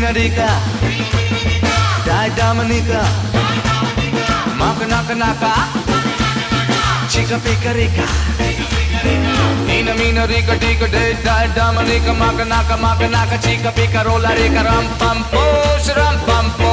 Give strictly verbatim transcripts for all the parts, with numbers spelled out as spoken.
mina rica, dai dominica, maka naka naka, chica pica rica. Mina mina rica tica dai dai dominica, maka naka maka naka, chica pica rolla rica ram pam po, ram pam po.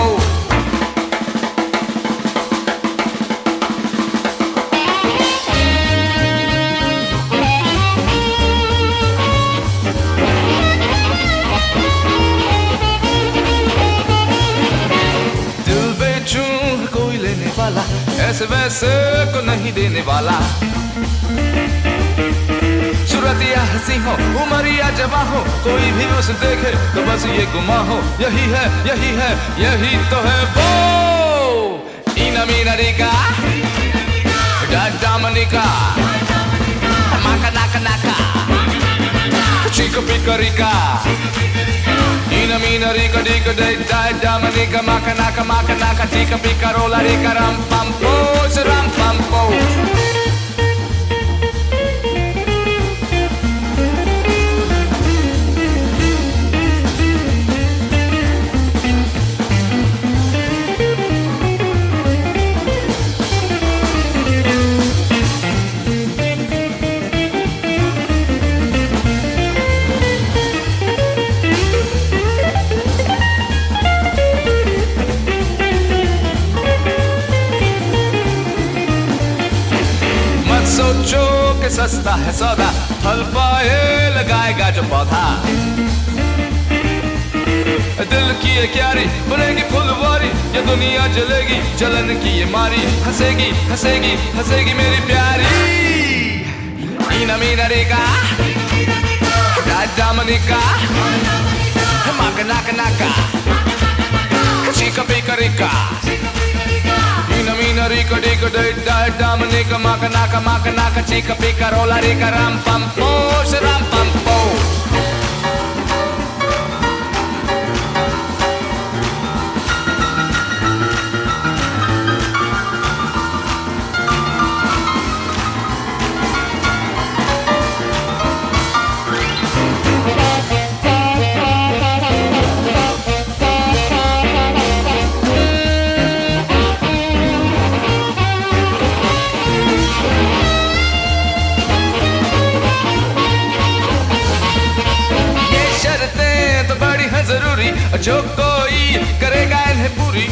ऐसे वैसे को नहीं देने वाला सूरतिया हंसी हो उमरिया जवां हो कोई भी उसे देखे तो बस ये गुमा हो यही है यही है यही तो है वो इना मीना रिका डाडामनिका माका नाका नाका चिका पिका रिका Ina mina rica dica dai dai dominica maka naka maka naka chica pica rolla rica ram pam po ram pam po. सोचो के सस्ता है सौदा फल पाए लगाएगा जो पौधा दिल की ये क्यारी बनेगी फुलवारी ये दुनिया जलेगी जलन की ये मारी हंसेगी हंसेगी हंसेगी मेरी प्यारी इना मीना रिका डाडामनिका माका नाका नाका चिका पिका रिका Ina mina rica dica dai dai dominica maka naka maka naka chica pica rolla rica ram pam po ram pam po. जरूरी जो कोई करेगा इन्हें पूरी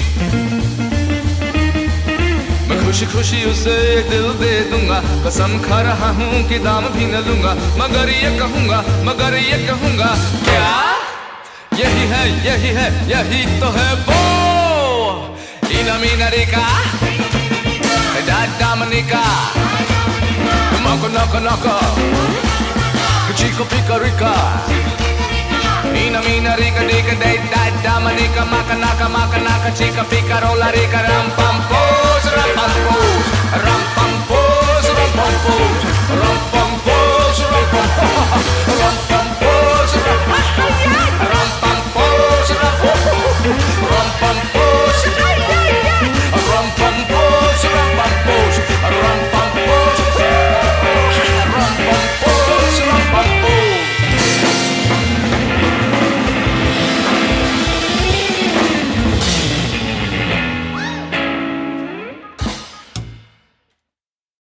मैं खुशी खुशी उसे दिल दे दूंगा कसम खा रहा हूँ कि दाम भी न लूंगा मगर ये कहूंगा मगर ये कहूंगा क्या यही है यही है यही तो है वो इना मीना रिका डाडामनिका मको नको नको चिको पिका रिका Ina mina rica dica dai dai dominica maka naka maka naka chica pica rolla rica ram pam